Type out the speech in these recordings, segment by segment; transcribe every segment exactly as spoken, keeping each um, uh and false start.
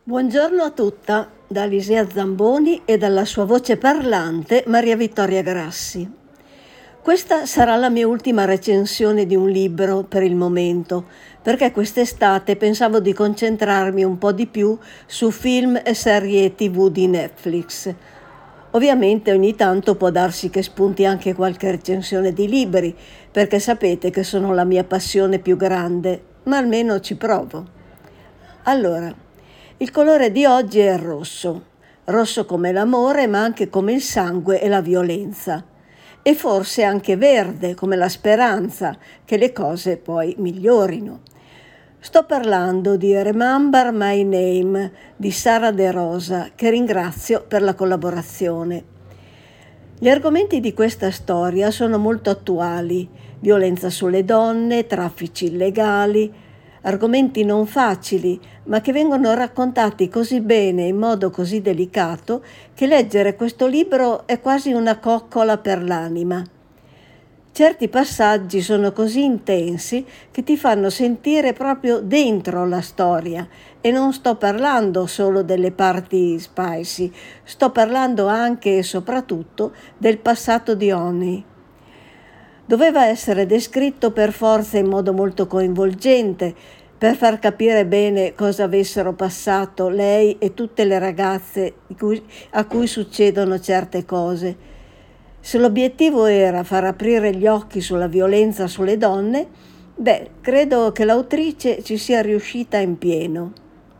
Buongiorno a tutta, da Alisea Zamboni e dalla sua voce parlante Maria Vittoria Grassi. Questa sarà la mia ultima recensione di un libro per il momento, perché quest'estate pensavo di concentrarmi un po' di più su film e serie tivù di Netflix. Ovviamente ogni tanto può darsi che spunti anche qualche recensione di libri, perché sapete che sono la mia passione più grande, ma almeno ci provo. Allora, il colore di oggi è il rosso, rosso come l'amore ma anche come il sangue e la violenza, e forse anche verde come la speranza che le cose poi migliorino. Sto parlando di Remember My Name di Sara De Rosa, che ringrazio per la collaborazione. Gli argomenti di questa storia sono molto attuali: violenza sulle donne, traffici illegali, argomenti non facili, ma che vengono raccontati così bene e in modo così delicato che leggere questo libro è quasi una coccola per l'anima. Certi passaggi sono così intensi che ti fanno sentire proprio dentro la storia, e non sto parlando solo delle parti spicy, sto parlando anche e soprattutto del passato di Honey. Doveva essere descritto per forza in modo molto coinvolgente, per far capire bene cosa avessero passato lei e tutte le ragazze a cui succedono certe cose. Se l'obiettivo era far aprire gli occhi sulla violenza sulle donne, beh, credo che l'autrice ci sia riuscita in pieno.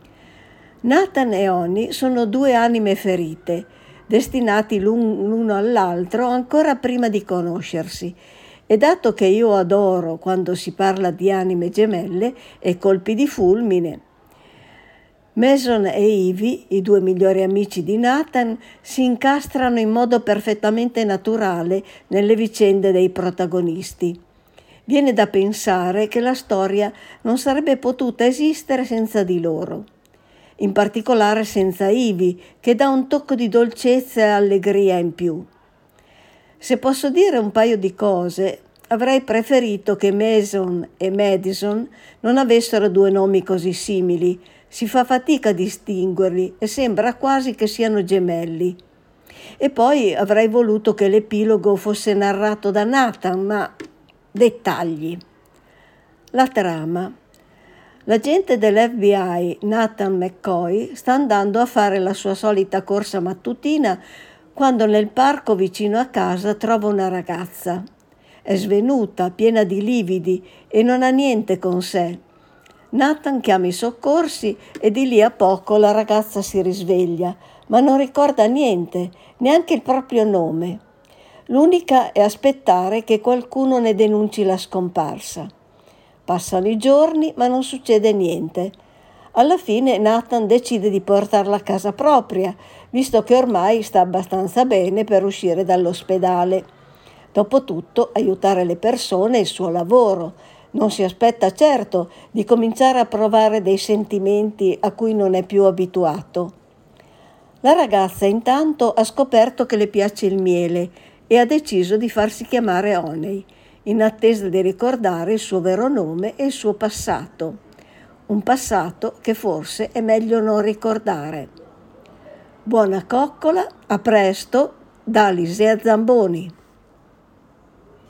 Nathan e Honey sono due anime ferite, destinati l'uno all'altro ancora prima di conoscersi. E dato che io adoro quando si parla di anime gemelle e colpi di fulmine, Mason e Ivy, i due migliori amici di Nathan, si incastrano in modo perfettamente naturale nelle vicende dei protagonisti. Viene da pensare che la storia non sarebbe potuta esistere senza di loro, in particolare senza Ivy, che dà un tocco di dolcezza e allegria in più. Se posso dire un paio di cose, avrei preferito che Mason e Madison non avessero due nomi così simili. Si fa fatica a distinguerli e sembra quasi che siano gemelli. E poi avrei voluto che l'epilogo fosse narrato da Nathan, ma dettagli. La trama. L'agente dell'F B I, Nathan McCoy, sta andando a fare la sua solita corsa mattutina quando nel parco vicino a casa trova una ragazza. È svenuta, piena di lividi e non ha niente con sé. Nathan chiama i soccorsi e di lì a poco la ragazza si risveglia, ma non ricorda niente, neanche il proprio nome. L'unica è aspettare che qualcuno ne denunci la scomparsa. Passano i giorni, ma non succede niente. Alla fine Nathan decide di portarla a casa propria, visto che ormai sta abbastanza bene per uscire dall'ospedale. Dopotutto, aiutare le persone è il suo lavoro. Non si aspetta certo di cominciare a provare dei sentimenti a cui non è più abituato. La ragazza intanto ha scoperto che le piace il miele e ha deciso di farsi chiamare Honey, in attesa di ricordare il suo vero nome e il suo passato. Un passato che forse è meglio non ricordare. Buona coccola, a presto, da Alisea Zamboni.